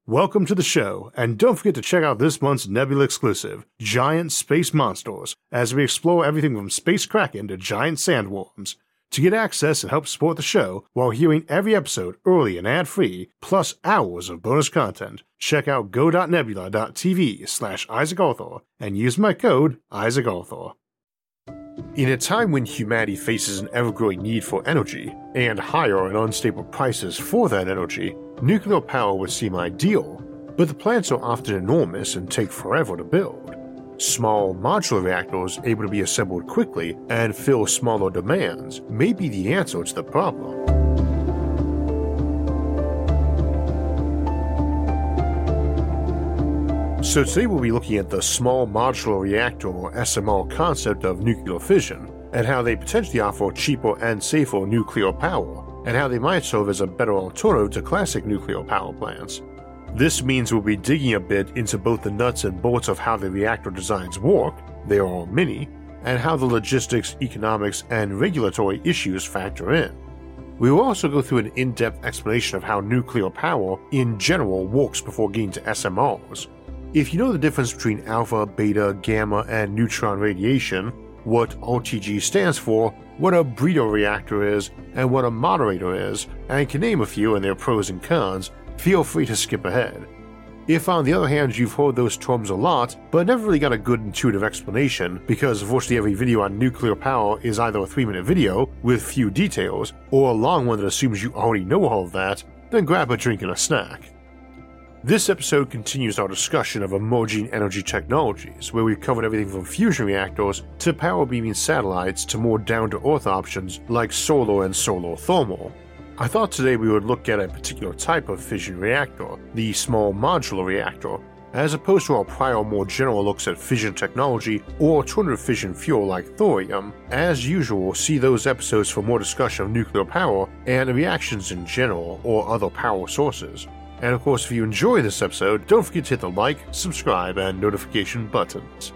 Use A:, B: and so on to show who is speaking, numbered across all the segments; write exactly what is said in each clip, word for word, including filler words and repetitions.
A: Welcome to the show, and don't forget to check out this month's Nebula exclusive, Giant Space Monsters, as we explore everything from space kraken to giant sandworms. To get access and help support the show while hearing every episode early and ad-free, plus hours of bonus content, check out go.nebula.tv slash Isaac Arthur and use my code Isaac Arthur. In a time when humanity faces an ever-growing need for energy, and higher and unstable prices for that energy, nuclear power would seem ideal, but the plants are often enormous and take forever to build. Small modular reactors able to be assembled quickly and fill smaller demands may be the answer to the problem. So today we'll be looking at the Small Modular Reactor or S M R concept of nuclear fission, and how they potentially offer cheaper and safer nuclear power, and how they might serve as a better alternative to classic nuclear power plants. This means we'll be digging a bit into both the nuts and bolts of how the reactor designs work, there are many, and how the logistics, economics, and regulatory issues factor in. We will also go through an in-depth explanation of how nuclear power in general works before getting to S M Rs. If you know the difference between alpha, beta, gamma, and neutron radiation, what R T G stands for, what a breeder reactor is, and what a moderator is, and can name a few and their pros and cons, feel free to skip ahead. If on the other hand you've heard those terms a lot, but never really got a good intuitive explanation because virtually every video on nuclear power is either a three minute video with few details, or a long one that assumes you already know all of that, then grab a drink and a snack. This episode continues our discussion of emerging energy technologies, where we've covered everything from fusion reactors to power beaming satellites to more down-to-earth options like solar and solar thermal. I thought today we would look at a particular type of fission reactor, the small modular reactor, as opposed to our prior more general looks at fission technology or alternative fission fuel like thorium. As usual, see those episodes for more discussion of nuclear power and reactions in general or other power sources. And of course, if you enjoy this episode, don't forget to hit the like, subscribe, and notification buttons.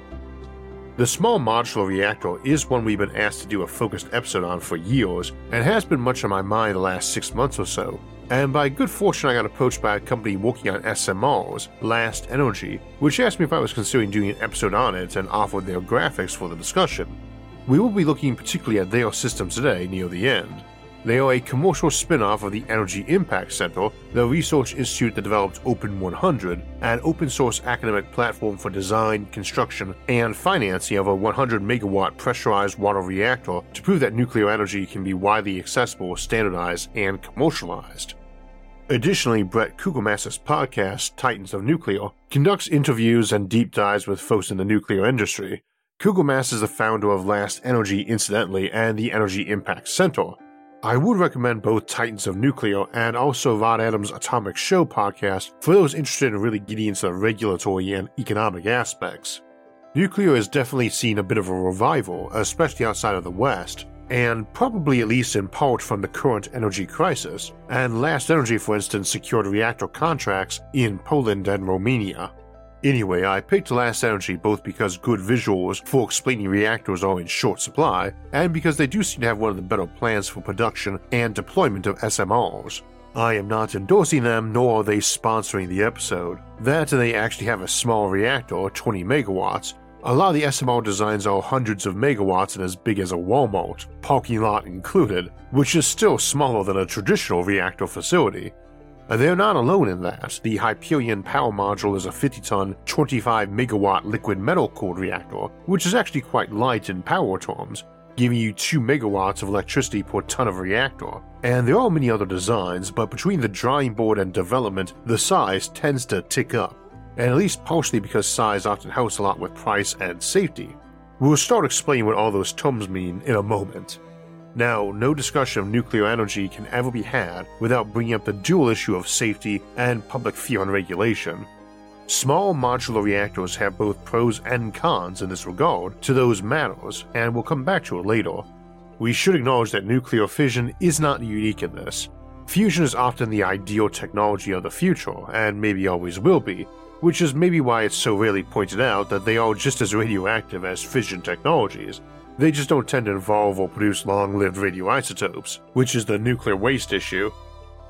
A: The Small Modular Reactor is one we've been asked to do a focused episode on for years, and has been much on my mind the last six months or so. And by good fortune I got approached by a company working on S M Rs, Last Energy, which asked me if I was considering doing an episode on it and offered their graphics for the discussion. We will be looking particularly at their systems today near the end. They are a commercial spin-off of the Energy Impact Center, the research institute that developed Open one hundred, an open-source academic platform for design, construction, and financing of a one hundred megawatt pressurized water reactor to prove that nuclear energy can be widely accessible, standardized, and commercialized. Additionally, Brett Kugelmaster's podcast, Titans of Nuclear, conducts interviews and deep dives with folks in the nuclear industry. Kugelmaster is the founder of Last Energy, incidentally, and the Energy Impact Center. I would recommend both Titans of Nuclear and also Rod Adams' Atomic Show podcast for those interested in really getting into the regulatory and economic aspects. Nuclear has definitely seen a bit of a revival, especially outside of the West, and probably at least in part from the current energy crisis, and Last Energy, for instance, secured reactor contracts in Poland and Romania. Anyway, I picked Last Energy both because good visuals for explaining reactors are in short supply, and because they do seem to have one of the better plans for production and deployment of S M Rs. I am not endorsing them, nor are they sponsoring the episode. That and they actually have a small reactor, twenty megawatts. A lot of the S M R designs are hundreds of megawatts and as big as a Walmart, parking lot included, which is still smaller than a traditional reactor facility. They're not alone in that. The Hyperion Power Module is a fifty ton, twenty-five megawatt liquid metal cooled reactor, which is actually quite light in power terms, giving you two megawatts of electricity per ton of reactor. And there are many other designs, but between the drawing board and development, the size tends to tick up, and at least partially because size often helps a lot with price and safety. We'll start explaining what all those terms mean in a moment. Now, no discussion of nuclear energy can ever be had without bringing up the dual issue of safety and public fear and regulation. Small modular reactors have both pros and cons in this regard to those matters, and we'll come back to it later. We should acknowledge that nuclear fission is not unique in this. Fusion is often the ideal technology of the future, and maybe always will be, which is maybe why it's so rarely pointed out that they are just as radioactive as fission technologies. They just don't tend to involve or produce long-lived radioisotopes, which is the nuclear waste issue.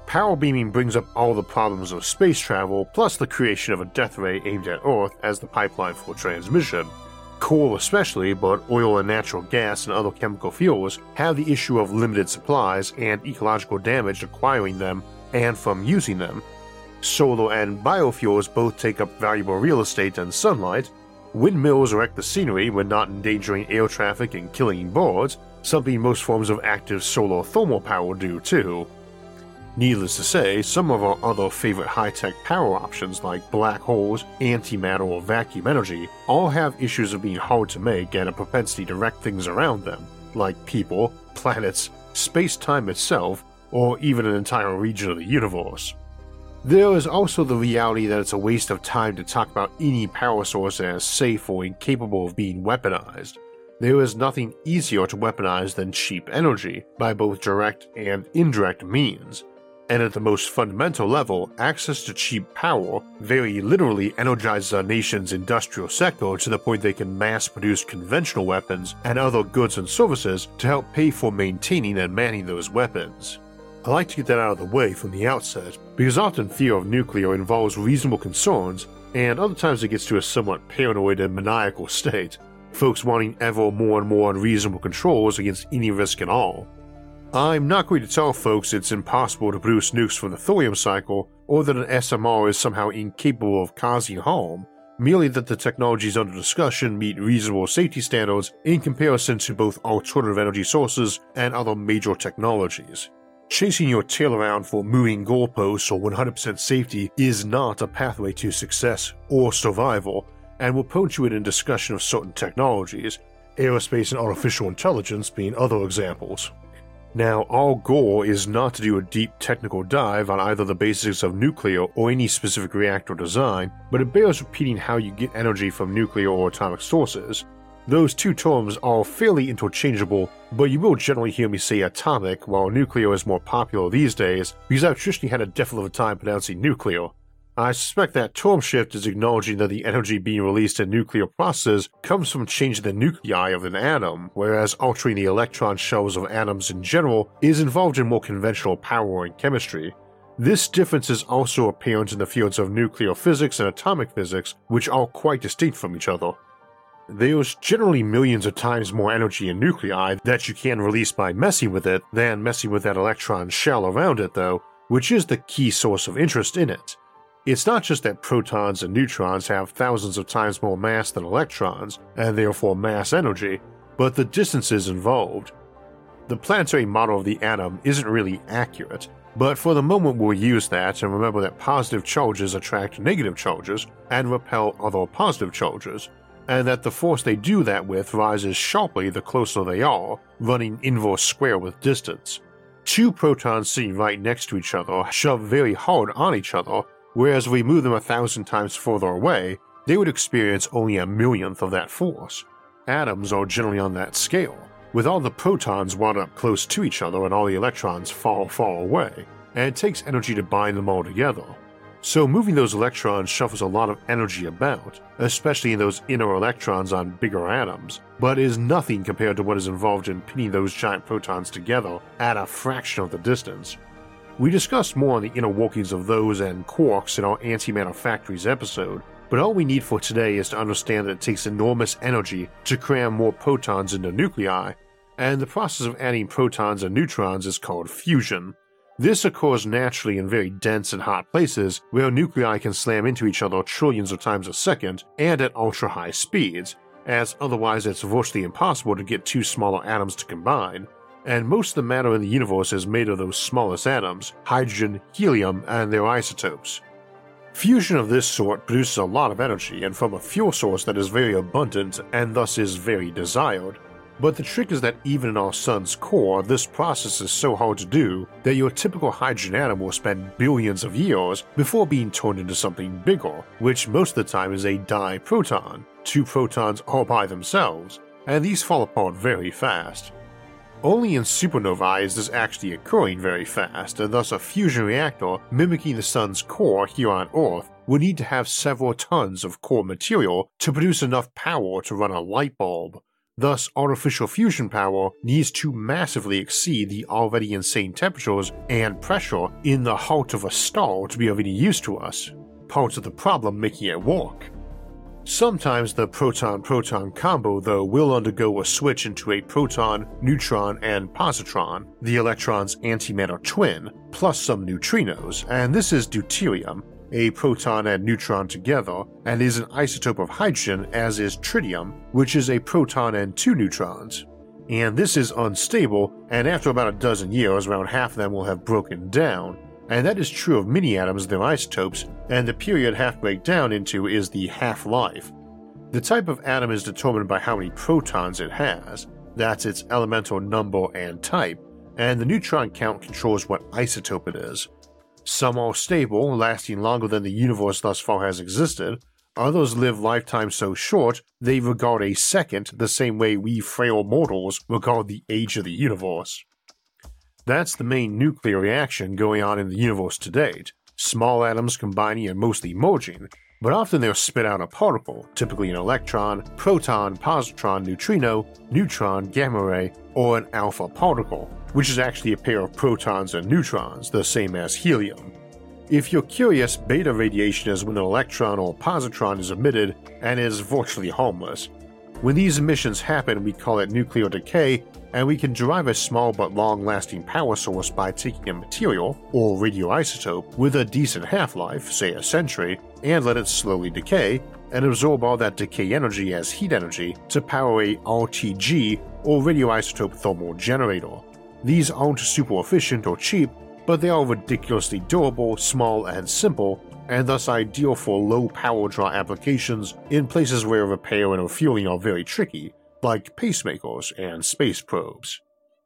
A: Power beaming brings up all the problems of space travel, plus the creation of a death ray aimed at Earth as the pipeline for transmission. Coal especially, but oil and natural gas and other chemical fuels have the issue of limited supplies and ecological damage acquiring them and from using them. Solar and biofuels both take up valuable real estate and sunlight. Windmills erect the scenery when not endangering air traffic and killing birds, something most forms of active solar thermal power do too. Needless to say, some of our other favorite high-tech power options like black holes, antimatter, or vacuum energy all have issues of being hard to make and a propensity to wreck things around them, like people, planets, space-time itself, or even an entire region of the universe. There is also the reality that it's a waste of time to talk about any power source as safe or incapable of being weaponized. There is nothing easier to weaponize than cheap energy, by both direct and indirect means. And at the most fundamental level, access to cheap power very literally energizes a nation's industrial sector to the point they can mass-produce conventional weapons and other goods and services to help pay for maintaining and manning those weapons. I like to get that out of the way from the outset, because often fear of nuclear involves reasonable concerns, and other times it gets to a somewhat paranoid and maniacal state, folks wanting ever more and more unreasonable controls against any risk at all. I'm not going to tell folks it's impossible to produce nukes from the thorium cycle, or that an S M R is somehow incapable of causing harm, merely that the technologies under discussion meet reasonable safety standards in comparison to both alternative energy sources and other major technologies. Chasing your tail around for moving goalposts or one hundred percent safety is not a pathway to success or survival, and will put you in discussion of certain technologies, aerospace and artificial intelligence being other examples. Now, our goal is not to do a deep technical dive on either the basics of nuclear or any specific reactor design, but it bears repeating how you get energy from nuclear or atomic sources. Those two terms are fairly interchangeable, but you will generally hear me say atomic, while nuclear is more popular these days, because I've traditionally had a devil of a time pronouncing nuclear. I suspect that term shift is acknowledging that the energy being released in nuclear processes comes from changing the nuclei of an atom, whereas altering the electron shells of atoms in general is involved in more conventional power and chemistry. This difference is also apparent in the fields of nuclear physics and atomic physics, which are quite distinct from each other. There's generally millions of times more energy in nuclei that you can release by messing with it than messing with that electron shell around it though, which is the key source of interest in it. It's not just that protons and neutrons have thousands of times more mass than electrons, and therefore mass energy, but the distances involved. The planetary model of the atom isn't really accurate, but for the moment we'll use that and remember that positive charges attract negative charges and repel other positive charges, and that the force they do that with rises sharply the closer they are, running inverse square with distance. Two protons sitting right next to each other shove very hard on each other, whereas if we move them a thousand times further away, they would experience only a millionth of that force. Atoms are generally on that scale, with all the protons wound up close to each other and all the electrons far, far away, and it takes energy to bind them all together. So moving those electrons shuffles a lot of energy about, especially in those inner electrons on bigger atoms, but is nothing compared to what is involved in pinning those giant protons together at a fraction of the distance. We discussed more on the inner workings of those and quarks in our Antimatter Factories episode, but all we need for today is to understand that it takes enormous energy to cram more protons into nuclei, and the process of adding protons and neutrons is called fusion. This occurs naturally in very dense and hot places where nuclei can slam into each other trillions of times a second and at ultra-high speeds, as otherwise it's virtually impossible to get two smaller atoms to combine. And most of the matter in the universe is made of those smallest atoms, hydrogen, helium, and their isotopes. Fusion of this sort produces a lot of energy and from a fuel source that is very abundant and thus is very desired. But the trick is that even in our sun's core, this process is so hard to do that your typical hydrogen atom will spend billions of years before being turned into something bigger, which most of the time is a diproton, two protons all by themselves, and these fall apart very fast. Only in supernovae is this actually occurring very fast, and thus a fusion reactor mimicking the sun's core here on Earth would need to have several tons of core material to produce enough power to run a light bulb, Thus, artificial fusion power needs to massively exceed the already insane temperatures and pressure in the heart of a star to be of any use to us, part of the problem making it work. Sometimes the proton-proton combo, though, will undergo a switch into a proton, neutron, and positron, the electron's antimatter twin, plus some neutrinos, and this is deuterium, a proton and neutron together, and is an isotope of hydrogen, as is tritium, which is a proton and two neutrons. And this is unstable, and after about a dozen years, around half of them will have broken down, and that is true of many atoms and their isotopes, and the period half break down into is the half-life. The type of atom is determined by how many protons it has, that's its elemental number and type, and the neutron count controls what isotope it is. Some are stable, lasting longer than the universe thus far has existed. Others live lifetimes so short they regard a second the same way we frail mortals regard the age of the universe. That's the main nuclear reaction going on in the universe to date, small atoms combining and mostly merging, but often they'll spit out a particle, typically an electron, proton, positron, neutrino, neutron, gamma ray, or an alpha particle, which is actually a pair of protons and neutrons, the same as helium. If you're curious, beta radiation is when an electron or positron is emitted and is virtually harmless. When these emissions happen, we call it nuclear decay, and we can derive a small but long-lasting power source by taking a material, or radioisotope, with a decent half-life, say a century, and let it slowly decay, and absorb all that decay energy as heat energy to power a R T G, or radioisotope thermal generator. These aren't super efficient or cheap, but they are ridiculously durable, small, and simple, and thus ideal for low power draw applications in places where repair and refueling are very tricky, like pacemakers and space probes.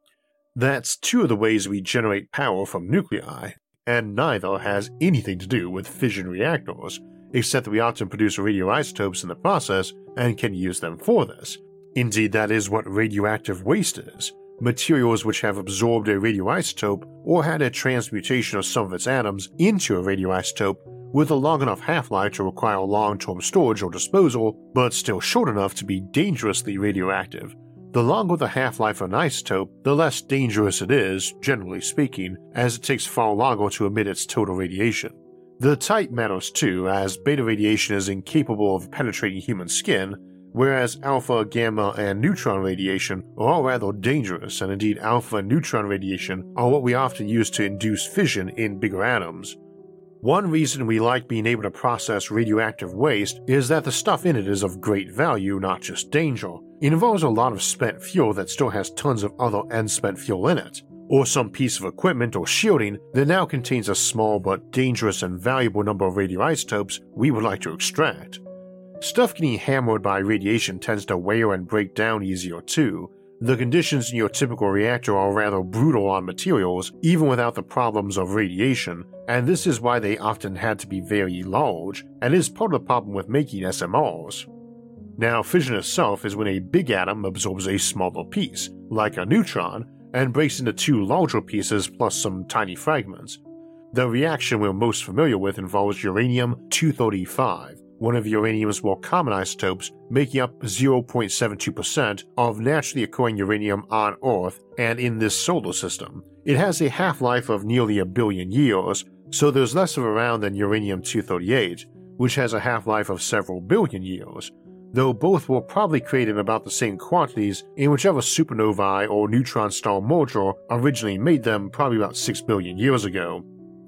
A: That's two of the ways we generate power from nuclei, and neither has anything to do with fission reactors, except that we often produce radioisotopes in the process and can use them for this. Indeed, that is what radioactive waste is. Materials which have absorbed a radioisotope or had a transmutation of some of its atoms into a radioisotope with a long enough half-life to require long-term storage or disposal, but still short enough to be dangerously radioactive. The longer the half-life of an isotope, the less dangerous it is, generally speaking, as it takes far longer to emit its total radiation. The type matters too, as beta radiation is incapable of penetrating human skin, whereas alpha, gamma, and neutron radiation are all rather dangerous, and indeed alpha and neutron radiation are what we often use to induce fission in bigger atoms. One reason we like being able to process radioactive waste is that the stuff in it is of great value, not just danger. It involves a lot of spent fuel that still has tons of other unspent fuel in it, or some piece of equipment or shielding that now contains a small but dangerous and valuable number of radioisotopes we would like to extract. Stuff getting hammered by radiation tends to wear and break down easier too. The conditions in your typical reactor are rather brutal on materials, even without the problems of radiation, and this is why they often had to be very large, and is part of the problem with making S M Rs. Now, fission itself is when a big atom absorbs a smaller piece, like a neutron, and breaks into two larger pieces plus some tiny fragments. The reaction we're most familiar with involves uranium two thirty-five, one of uranium's more common isotopes, making up zero point seven two percent of naturally occurring uranium on Earth and in this solar system. It has a half-life of nearly a billion years, so there's less of it around than uranium two thirty-eight, which has a half-life of several billion years, though both were probably created in about the same quantities in whichever supernovae or neutron star merger originally made them probably about six billion years ago.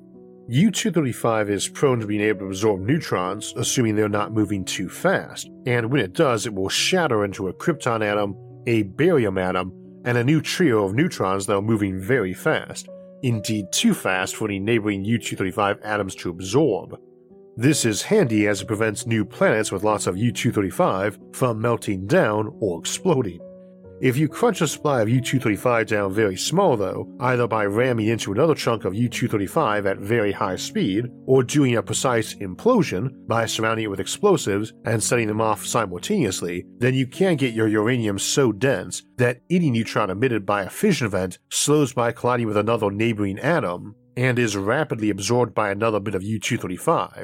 A: U two thirty-five is prone to being able to absorb neutrons, assuming they're not moving too fast, and when it does, it will shatter into a krypton atom, a barium atom, and a new trio of neutrons that are moving very fast, indeed too fast for any neighboring U two thirty-five atoms to absorb. This is handy as it prevents new planets with lots of U two thirty-five from melting down or exploding. If you crunch a supply of U two thirty-five down very small though, either by ramming into another chunk of U two thirty-five at very high speed, or doing a precise implosion by surrounding it with explosives and setting them off simultaneously, then you can get your uranium so dense that any neutron emitted by a fission event slows by colliding with another neighboring atom, and is rapidly absorbed by another bit of U two thirty-five.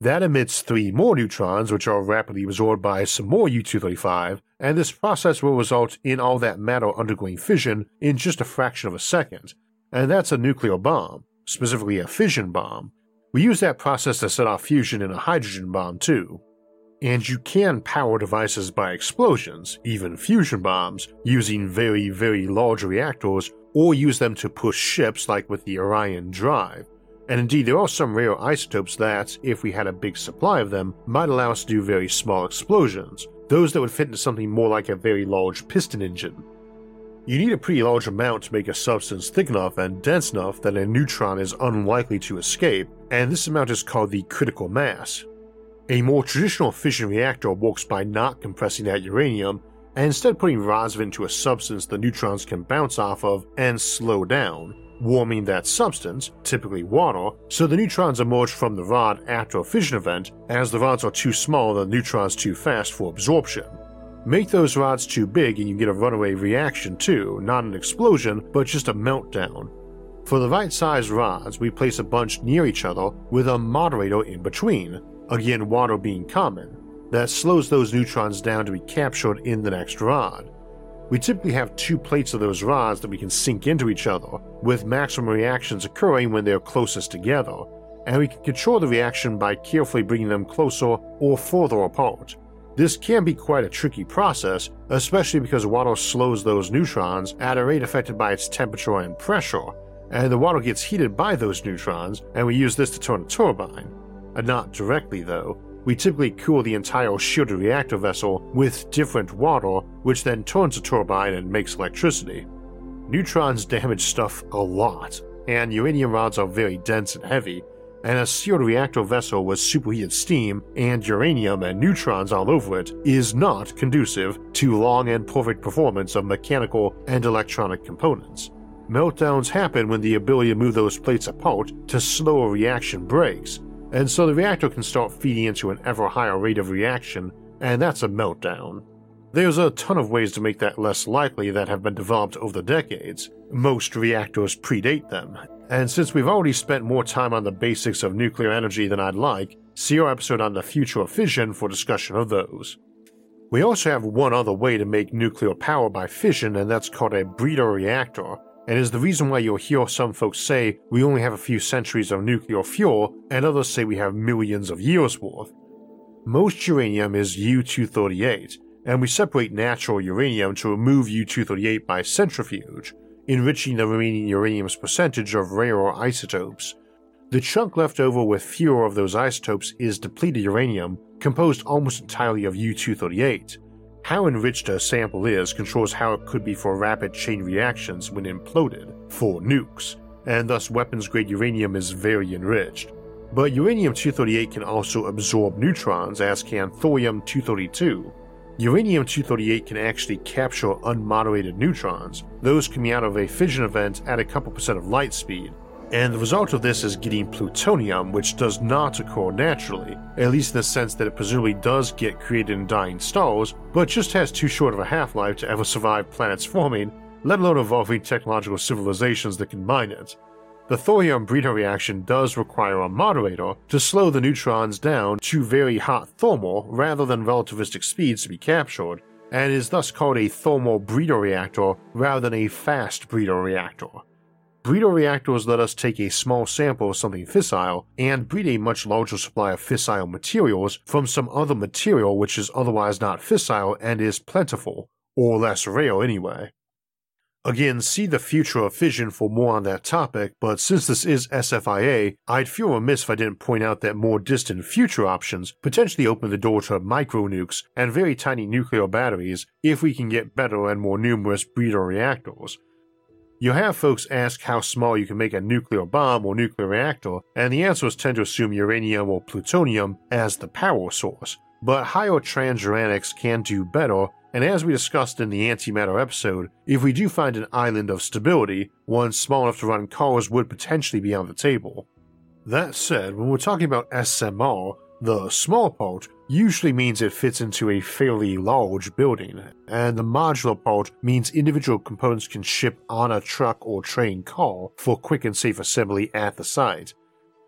A: That emits three more neutrons, which are rapidly absorbed by some more U two thirty-five, and this process will result in all that matter undergoing fission in just a fraction of a second, and that's a nuclear bomb, specifically a fission bomb. We use that process to set off fusion in a hydrogen bomb too. And you can power devices by explosions, even fusion bombs, using very, very large reactors, or use them to push ships like with the Orion drive. And indeed, there are some rare isotopes that, if we had a big supply of them, might allow us to do very small explosions, those that would fit into something more like a very large piston engine. You need a pretty large amount to make a substance thick enough and dense enough that a neutron is unlikely to escape, and this amount is called the critical mass. A more traditional fission reactor works by not compressing that uranium, and instead putting rods of it into a substance the neutrons can bounce off of and slow down, warming that substance, typically water, so the neutrons emerge from the rod after a fission event, as the rods are too small and the neutrons too fast for absorption. Make those rods too big and you get a runaway reaction too, not an explosion, but just a meltdown. For the right size rods, we place a bunch near each other with a moderator in between, again water being common, that slows those neutrons down to be captured in the next rod. We typically have two plates of those rods that we can sink into each other, with maximum reactions occurring when they're closest together, and we can control the reaction by carefully bringing them closer or further apart. This can be quite a tricky process, especially because water slows those neutrons at a rate affected by its temperature and pressure, and the water gets heated by those neutrons, and we use this to turn a turbine. Uh, not directly though. We typically cool the entire shielded reactor vessel with different water, which then turns a turbine and makes electricity. Neutrons damage stuff a lot, and uranium rods are very dense and heavy, and a sealed reactor vessel with superheated steam and uranium and neutrons all over it is not conducive to long and perfect performance of mechanical and electronic components. Meltdowns happen when the ability to move those plates apart to slow a reaction breaks, and so the reactor can start feeding into an ever higher rate of reaction, and that's a meltdown. There's a ton of ways to make that less likely that have been developed over the decades. Most reactors predate them, and since we've already spent more time on the basics of nuclear energy than I'd like, see our episode on the future of fission for discussion of those. We also have one other way to make nuclear power by fission, and that's called a breeder reactor, and is the reason why you'll hear some folks say we only have a few centuries of nuclear fuel, and others say we have millions of years worth. Most uranium is U two thirty-eight, and we separate natural uranium to remove U two thirty-eight by centrifuge, enriching the remaining uranium's percentage of rarer isotopes. The chunk left over with fewer of those isotopes is depleted uranium, composed almost entirely of U two thirty-eight. How enriched a sample is controls how it could be for rapid chain reactions when imploded, for nukes, and thus weapons-grade uranium is very enriched. But uranium two thirty-eight can also absorb neutrons, as can thorium two thirty-two. Uranium two thirty-eight can actually capture unmoderated neutrons, those coming out of a fission event at a couple percent of light speed, and the result of this is getting plutonium, which does not occur naturally, at least in the sense that it presumably does get created in dying stars, but just has too short of a half-life to ever survive planets forming, let alone evolving technological civilizations that can mine it. The thorium breeder reaction does require a moderator to slow the neutrons down to very hot thermal rather than relativistic speeds to be captured, and is thus called a thermal breeder reactor rather than a fast breeder reactor. Breeder reactors let us take a small sample of something fissile and breed a much larger supply of fissile materials from some other material which is otherwise not fissile and is plentiful, or less rare anyway. Again, see the future of fission for more on that topic, but since this is S F I A, I'd feel remiss if I didn't point out that more distant future options potentially open the door to micro-nukes and very tiny nuclear batteries if we can get better and more numerous breeder reactors. You have folks ask how small you can make a nuclear bomb or nuclear reactor, and the answers tend to assume uranium or plutonium as the power source, but higher transuranics can do better, and as we discussed in the antimatter episode, if we do find an island of stability, one small enough to run cars would potentially be on the table. That said, when we're talking about S M R, the small part usually means it fits into a fairly large building, and the modular part means individual components can ship on a truck or train car for quick and safe assembly at the site.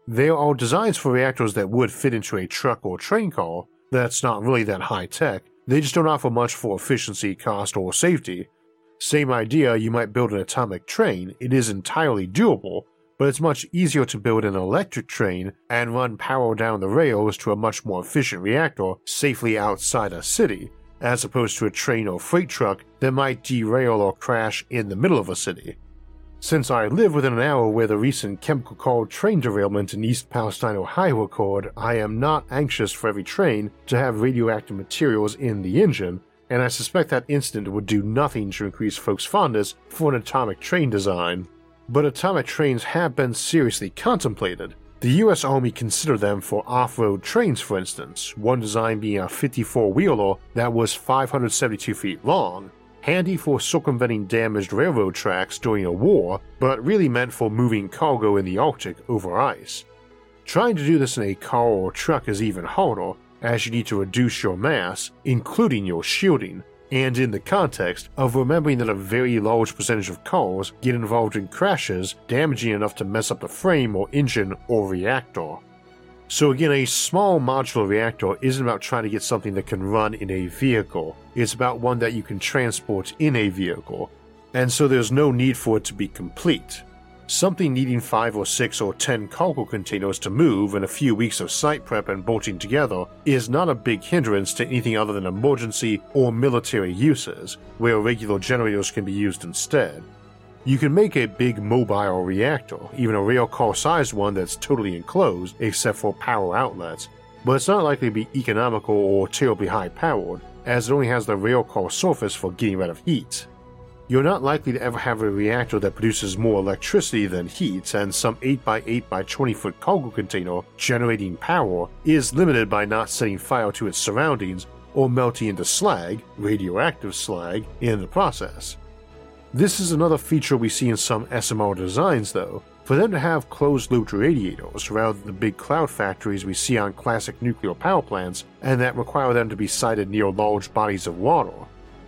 A: There are designs for reactors that would fit into a truck or train car that's not really that high tech, they just don't offer much for efficiency, cost, or safety. Same idea, you might build an atomic train, it is entirely doable, but it's much easier to build an electric train and run power down the rails to a much more efficient reactor safely outside a city, as opposed to a train or freight truck that might derail or crash in the middle of a city. Since I live within an hour where the recent chemical car train derailment in East Palestine, Ohio occurred, I am not anxious for every train to have radioactive materials in the engine, and I suspect that incident would do nothing to increase folks' fondness for an atomic train design. But atomic trains have been seriously contemplated. The U S Army considered them for off-road trains, for instance, one design being a fifty-four-wheeler that was five hundred seventy-two feet long, handy for circumventing damaged railroad tracks during a war, but really meant for moving cargo in the Arctic over ice. Trying to do this in a car or truck is even harder, as you need to reduce your mass, including your shielding, and in the context of remembering that a very large percentage of cars get involved in crashes damaging enough to mess up the frame or engine or reactor. So again, a small modular reactor isn't about trying to get something that can run in a vehicle, it's about one that you can transport in a vehicle, and so there's no need for it to be complete. Something needing five or six or ten cargo containers to move and a few weeks of site prep and bolting together is not a big hindrance to anything other than emergency or military uses, where regular generators can be used instead. You can make a big mobile reactor, even a railcar-sized one that's totally enclosed except for power outlets, but it's not likely to be economical or terribly high-powered, as it only has the railcar surface for getting rid of heat. You're not likely to ever have a reactor that produces more electricity than heat, and some eight by eight by twenty foot cargo container generating power is limited by not setting fire to its surroundings or melting into slag, radioactive slag, in the process. This is another feature we see in some S M R designs though, for them to have closed-loop radiators rather than the big cloud factories we see on classic nuclear power plants and that require them to be sited near large bodies of water.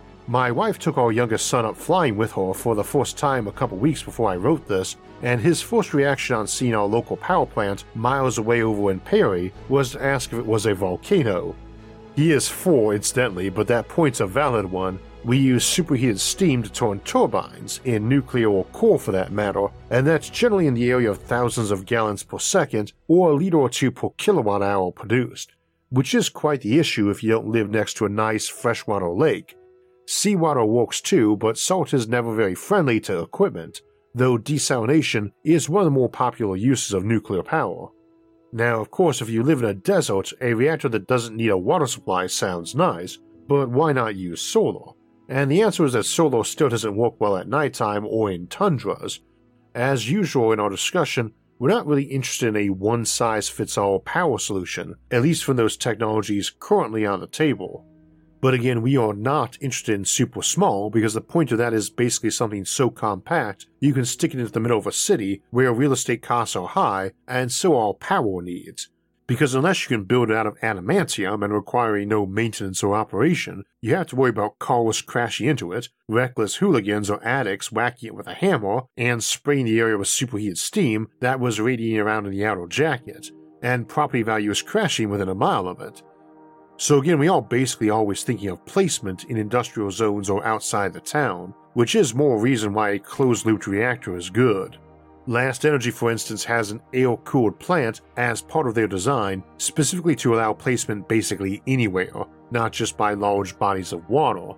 A: My wife took our youngest son up flying with her for the first time a couple weeks before I wrote this, and his first reaction on seeing our local power plant miles away over in Perry was to ask if it was a volcano. He is four, incidentally, but that point's a valid one. We use superheated steam to turn turbines, in nuclear or coal for that matter, and that's generally in the area of thousands of gallons per second or a liter or two per kilowatt hour produced, which is quite the issue if you don't live next to a nice freshwater lake. Seawater works too, but salt is never very friendly to equipment, though desalination is one of the more popular uses of nuclear power. Now, of course, if you live in a desert, a reactor that doesn't need a water supply sounds nice, but why not use solar? And the answer is that solar still doesn't work well at nighttime or in tundras. As usual in our discussion, we're not really interested in a one-size-fits-all power solution, at least from those technologies currently on the table. But again, we are not interested in super small because the point of that is basically something so compact you can stick it into the middle of a city where real estate costs are high and so are power needs. Because unless you can build it out of adamantium and requiring no maintenance or operation, you have to worry about cars crashing into it, reckless hooligans or addicts whacking it with a hammer and spraying the area with superheated steam that was radiating around in the outer jacket, and property values crashing within a mile of it. So again, we are basically always thinking of placement in industrial zones or outside the town, which is more reason why a closed-loop reactor is good. Last Energy, for instance, has an air-cooled plant as part of their design, specifically to allow placement basically anywhere, not just by large bodies of water.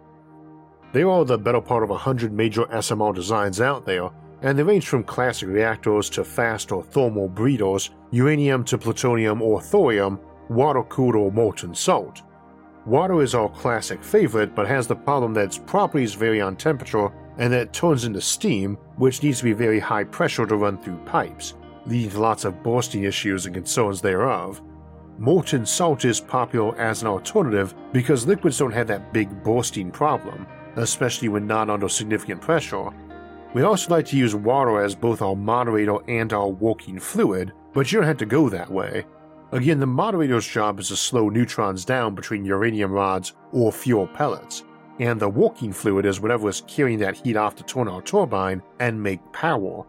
A: There are the better part of a hundred major S M R designs out there, and they range from classic reactors to fast or thermal breeders, uranium to plutonium or thorium, water-cooled or molten salt. Water is our classic favorite, but has the problem that its properties vary on temperature and that it turns into steam, which needs to be very high pressure to run through pipes, leading to lots of bursting issues and concerns thereof. Molten salt is popular as an alternative because liquids don't have that big bursting problem, especially when not under significant pressure. We also like to use water as both our moderator and our working fluid, but you don't have to go that way. Again, the moderator's job is to slow neutrons down between uranium rods or fuel pellets, and the working fluid is whatever is carrying that heat off to turn our turbine and make power.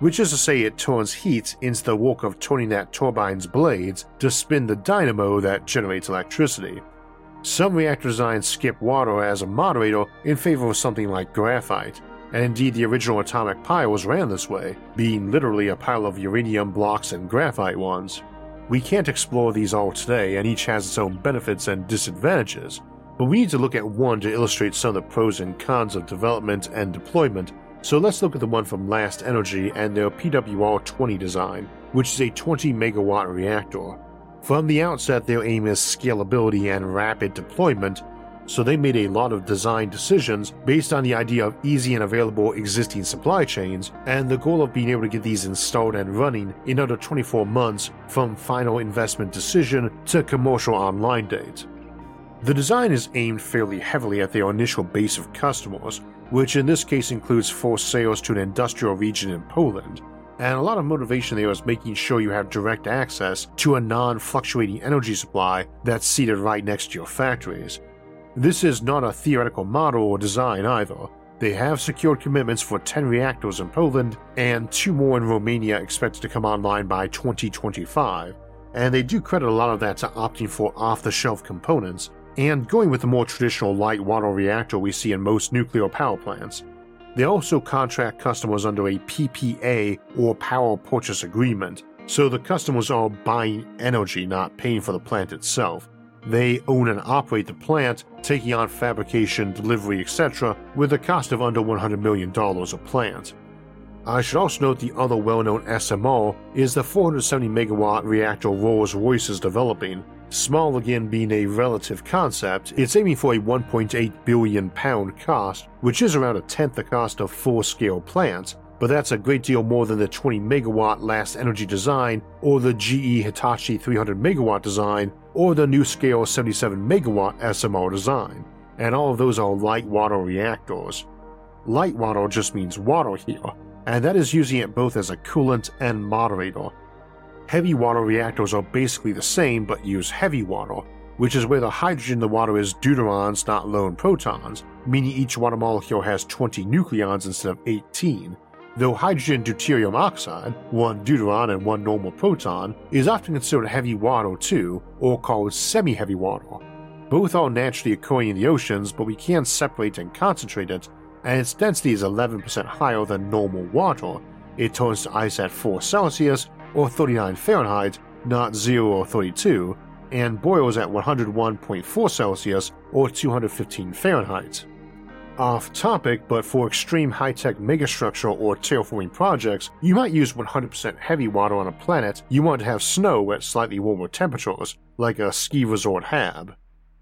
A: which is to say it turns heat into the work of turning that turbine's blades to spin the dynamo that generates electricity. Some reactor designs skip water as a moderator in favor of something like graphite, and indeed the original atomic piles ran this way, being literally a pile of uranium blocks and graphite ones. We can't explore these all today, and each has its own benefits and disadvantages, but we need to look at one to illustrate some of the pros and cons of development and deployment, so let's look at the one from Last Energy and their P W R twenty design, which is a twenty megawatt reactor. From the outset, their aim is scalability and rapid deployment, so they made a lot of design decisions based on the idea of easy and available existing supply chains and the goal of being able to get these installed and running in under twenty-four months from final investment decision to commercial online date. The design is aimed fairly heavily at their initial base of customers, which in this case includes forced sales to an industrial region in Poland, and a lot of motivation there is making sure you have direct access to a non-fluctuating energy supply that's seated right next to your factories. This is not a theoretical model or design either. They have secured commitments for ten reactors in Poland and two more in Romania expected to come online by twenty twenty-five, and they do credit a lot of that to opting for off-the-shelf components and going with the more traditional light water reactor we see in most nuclear power plants. They also contract customers under a P P A or power purchase agreement, so the customers are buying energy, not paying for the plant itself. They own and operate the plant, taking on fabrication, delivery, et cetera, with a cost of under one hundred million dollars a plant. I should also note the other well-known S M R is the four hundred seventy megawatt reactor Rolls-Royce is developing. Small again being a relative concept, it's aiming for a one point eight billion pound cost, which is around a tenth the cost of full-scale plants, but that's a great deal more than the twenty megawatt Last Energy design, or the G E Hitachi three hundred megawatt design, or the NuScale seventy-seven megawatt S M R design, and all of those are light water reactors. Light water just means water here, and that is using it both as a coolant and moderator. Heavy water reactors are basically the same but use heavy water, which is where the hydrogen in the water is deuterons, not lone protons, meaning each water molecule has twenty nucleons instead of eighteen, though hydrogen deuterium oxide, one deuteron and one normal proton, is often considered heavy water too, or called semi-heavy water. Both are naturally occurring in the oceans, but we can separate and concentrate it, and its density is eleven percent higher than normal water. It turns to ice at four Celsius, or thirty-nine Fahrenheit, not zero or thirty-two, and boils at one hundred one point four Celsius, or two hundred fifteen Fahrenheit. Off topic, but for extreme high-tech megastructure or terraforming projects, you might use one hundred percent heavy water on a planet you want to have snow at slightly warmer temperatures, like a ski resort hab.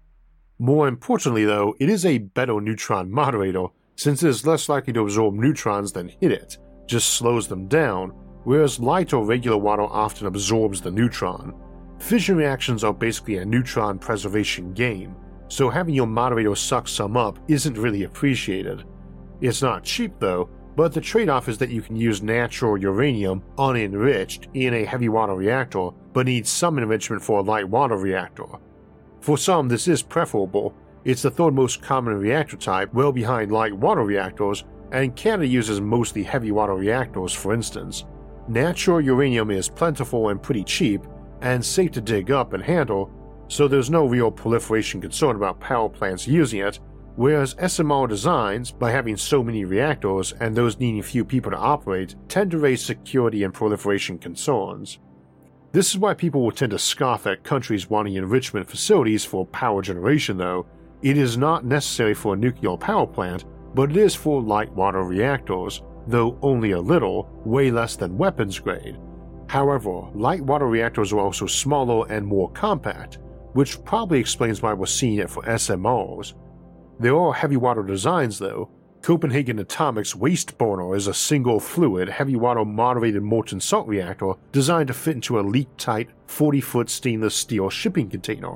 A: More importantly though, it is a better neutron moderator, since it is less likely to absorb neutrons than hit it, just slows them down, whereas light or regular water often absorbs the neutron. Fission reactions are basically a neutron preservation game, so having your moderator suck some up isn't really appreciated. It's not cheap though, but the trade-off is that you can use natural uranium unenriched in a heavy water reactor, but need some enrichment for a light water reactor. For some, this is preferable. It's the third most common reactor type, well behind light water reactors, and Canada uses mostly heavy water reactors for instance. Natural uranium is plentiful and pretty cheap, and safe to dig up and handle, so there's no real proliferation concern about power plants using it, whereas S M R designs, by having so many reactors and those needing few people to operate, tend to raise security and proliferation concerns. This is why people will tend to scoff at countries wanting enrichment facilities for power generation though. It is not necessary for a nuclear power plant, but it is for light water reactors, though only a little, way less than weapons grade. However, light water reactors are also smaller and more compact, which probably explains why we're seeing it for S M Rs. There are heavy water designs though. Copenhagen Atomic's Waste Burner is a single fluid, heavy water moderated molten salt reactor designed to fit into a leak-tight forty foot stainless steel shipping container.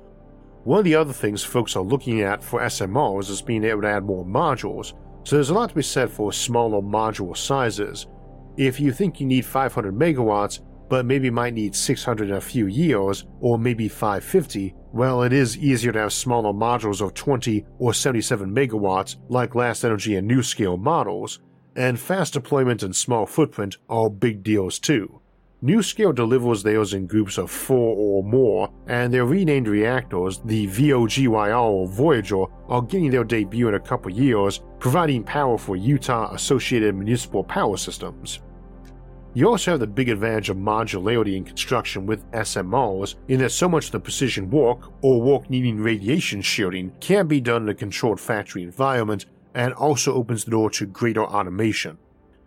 A: One of the other things folks are looking at for S M Rs is being able to add more modules, so there's a lot to be said for smaller module sizes. If you think you need five hundred megawatts, but maybe might need six hundred in a few years, or maybe five hundred fifty, well, it is easier to have smaller modules of twenty or seventy-seven megawatts like Last Energy and NuScale models, and fast deployment and small footprint are big deals too. NuScale delivers theirs in groups of four or more, and their renamed reactors, the V O G Y R or Voyager, are getting their debut in a couple years, providing power for Utah-associated municipal power systems. You also have the big advantage of modularity in construction with S M Rs, in that so much of the precision work, or work needing radiation shielding, can be done in a controlled factory environment, and also opens the door to greater automation.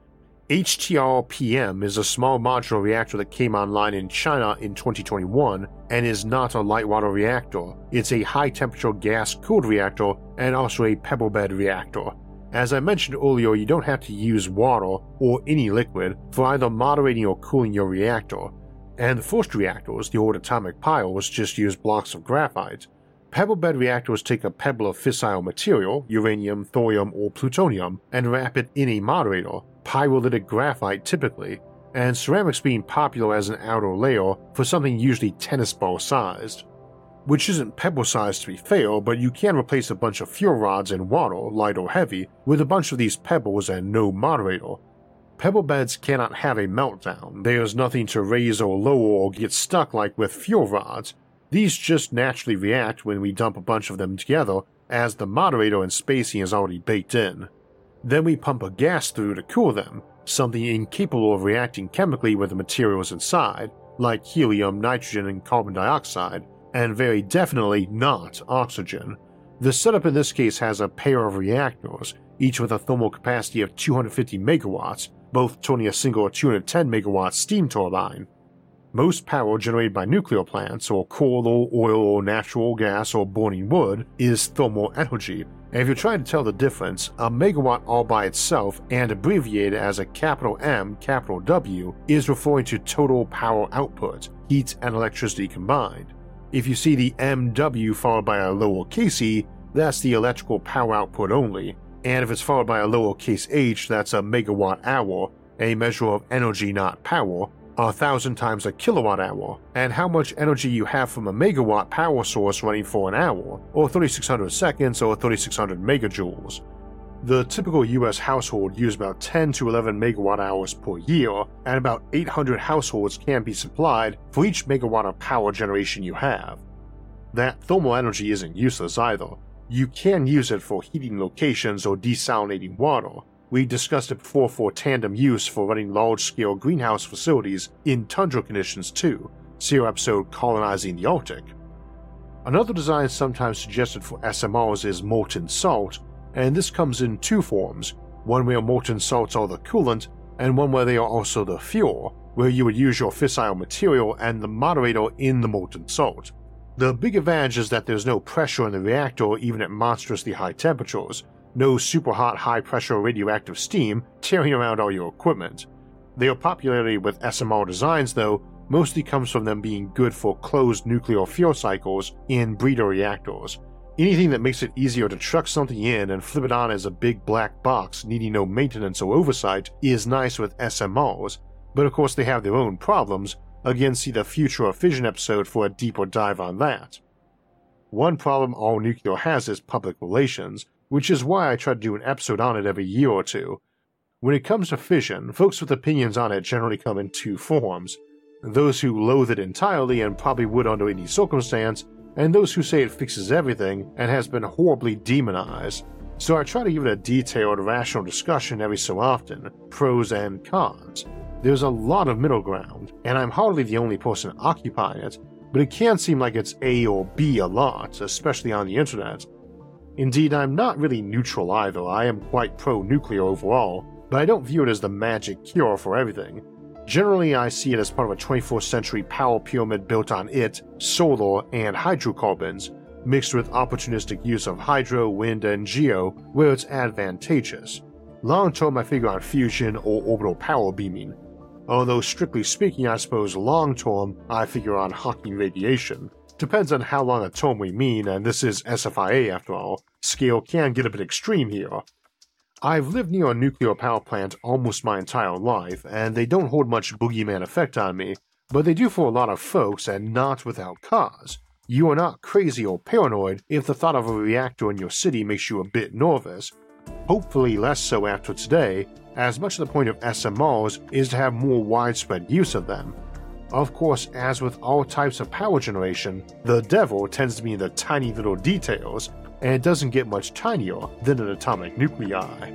A: H T R P M is a small modular reactor that came online in China in twenty twenty-one and is not a light water reactor. It's a high-temperature gas-cooled reactor and also a pebble bed reactor. As I mentioned earlier, you don't have to use water or any liquid for either moderating or cooling your reactor, and the first reactors, the old atomic piles, just use blocks of graphite. Pebble bed reactors take a pebble of fissile material, uranium, thorium, or plutonium, and wrap it in a moderator, pyrolytic graphite typically, and ceramics being popular as an outer layer for something usually tennis ball sized. Which isn't pebble sized to be fair, but you can replace a bunch of fuel rods in water, light or heavy, with a bunch of these pebbles and no moderator. Pebble beds cannot have a meltdown, there's nothing to raise or lower or get stuck like with fuel rods. These just naturally react when we dump a bunch of them together, as the moderator and spacing is already baked in. Then we pump a gas through to cool them, something incapable of reacting chemically with the materials inside, like helium, nitrogen, and carbon dioxide, and very definitely not oxygen. The setup in this case has a pair of reactors, each with a thermal capacity of two hundred fifty megawatts, both turning a single two hundred ten megawatt steam turbine. Most power generated by nuclear plants, or coal or oil or natural gas or burning wood, is thermal energy, and if you're trying to tell the difference, a megawatt all by itself and abbreviated as a capital M, capital W, is referring to total power output, heat and electricity combined. If you see the M W followed by a lowercase e, that's the electrical power output only, and if it's followed by a lowercase h, that's a megawatt hour, a measure of energy not power, a thousand times a kilowatt hour, and how much energy you have from a megawatt power source running for an hour, or thirty-six hundred seconds or thirty-six hundred megajoules. The typical U S household uses about ten to eleven megawatt hours per year, and about eight hundred households can be supplied for each megawatt of power generation you have. That thermal energy isn't useless either. You can use it for heating locations or desalinating water. We discussed it before for tandem use for running large-scale greenhouse facilities in tundra conditions too, see our episode Colonizing the Arctic. Another design sometimes suggested for S M Rs is molten salt, and this comes in two forms, one where molten salts are the coolant, and one where they are also the fuel, where you would use your fissile material and the moderator in the molten salt. The big advantage is that there's no pressure in the reactor even at monstrously high temperatures, no super hot high pressure radioactive steam tearing around all your equipment. Their popularity with S M R designs, though, mostly comes from them being good for closed nuclear fuel cycles in breeder reactors. Anything that makes it easier to truck something in and flip it on as a big black box needing no maintenance or oversight is nice with S M Rs, but of course they have their own problems. Again, see the Future of Fission episode for a deeper dive on that. One problem all nuclear has is public relations, which is why I try to do an episode on it every year or two. When it comes to fission, folks with opinions on it generally come in two forms: those who loathe it entirely and probably would under any circumstance, and those who say it fixes everything and has been horribly demonized. So I try to give it a detailed, rational discussion every so often, pros and cons. There's a lot of middle ground, and I'm hardly the only person occupying it, but it can seem like it's A or B a lot, especially on the internet. Indeed, I'm not really neutral either. I am quite pro-nuclear overall, but I don't view it as the magic cure for everything. Generally, I see it as part of a twenty-first century power pyramid built on it, solar, and hydrocarbons, mixed with opportunistic use of hydro, wind, and geo where it's advantageous. Long term, I figure on fusion or orbital power beaming. Although strictly speaking, I suppose long term, I figure on Hawking radiation. Depends on how long a term we mean, and this is S F I A after all. Scale can get a bit extreme here. I've lived near a nuclear power plant almost my entire life, and they don't hold much boogeyman effect on me, but they do for a lot of folks, and not without cause. You are not crazy or paranoid if the thought of a reactor in your city makes you a bit nervous. Hopefully less so after today, as much of the point of S M Rs is to have more widespread use of them. Of course, as with all types of power generation, the devil tends to be in the tiny little details, and it doesn't get much tinier than an atomic nuclei.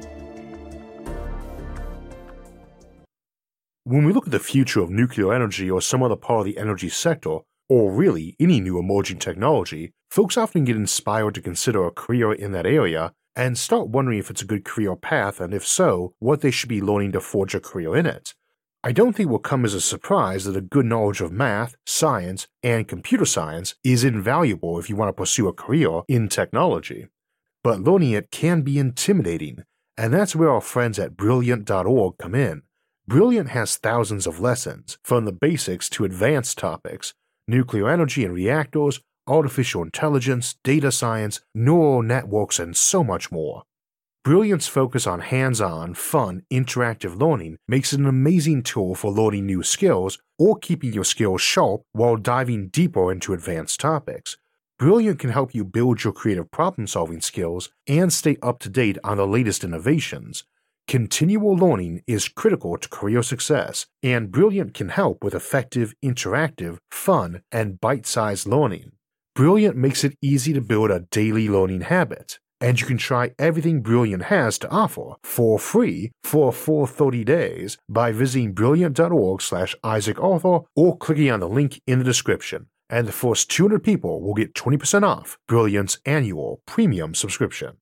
A: When we look at the future of nuclear energy or some other part of the energy sector, or really any new emerging technology, folks often get inspired to consider a career in that area and start wondering if it's a good career path, and if so, what they should be learning to forge a career in it. I don't think it will come as a surprise that a good knowledge of math, science, and computer science is invaluable if you want to pursue a career in technology. But learning it can be intimidating, and that's where our friends at Brilliant dot org come in. Brilliant has thousands of lessons, from the basics to advanced topics: nuclear energy and reactors, artificial intelligence, data science, neural networks, and so much more. Brilliant's focus on hands-on, fun, interactive learning makes it an amazing tool for learning new skills or keeping your skills sharp while diving deeper into advanced topics. Brilliant can help you build your creative problem-solving skills and stay up to date on the latest innovations. Continual learning is critical to career success, and Brilliant can help with effective, interactive, fun, and bite-sized learning. Brilliant makes it easy to build a daily learning habit, and you can try everything Brilliant has to offer for free for a full thirty days by visiting Brilliant dot org slash Isaac Arthur or clicking on the link in the description, and the first two hundred people will get twenty percent off Brilliant's annual premium subscription.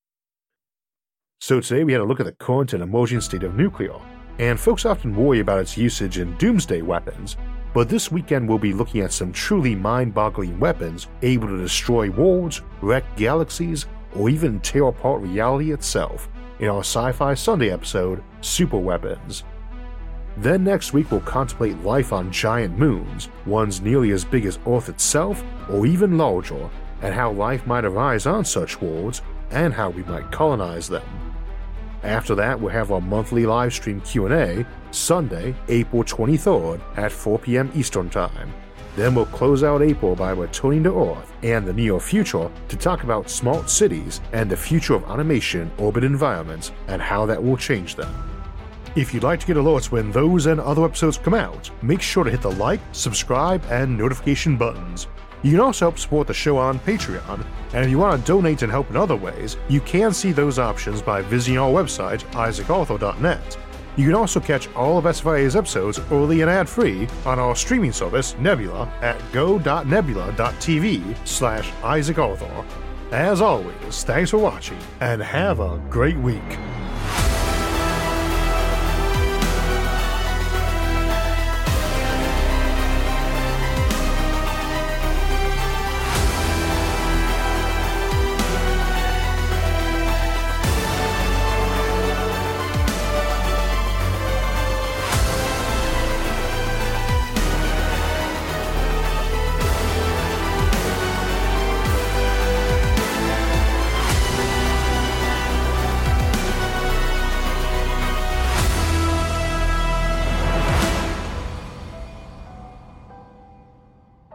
A: So today we had a look at the current and emerging state of nuclear, and folks often worry about its usage in doomsday weapons, but this weekend we'll be looking at some truly mind-boggling weapons able to destroy worlds, wreck galaxies, or even tear apart reality itself in our Sci-Fi Sunday episode, Super Weapons. Then next week we'll contemplate life on giant moons, ones nearly as big as Earth itself or even larger, and how life might arise on such worlds and how we might colonize them. After that, we'll have our monthly live stream Q and A, Sunday, April twenty-third at four p.m. Eastern Time. Then we'll close out April by returning to Earth and the near future to talk about smart cities and the future of automation urban environments and how that will change them. If you'd like to get alerts when those and other episodes come out, make sure to hit the like, subscribe, and notification buttons. You can also help support the show on Patreon, and if you want to donate and help in other ways, you can see those options by visiting our website, isaac arthur dot net. You can also catch all of S F I A's episodes early and ad-free on our streaming service, Nebula, at go dot nebula dot t v slash Isaac Arthur. As always, thanks for watching, and have a great week.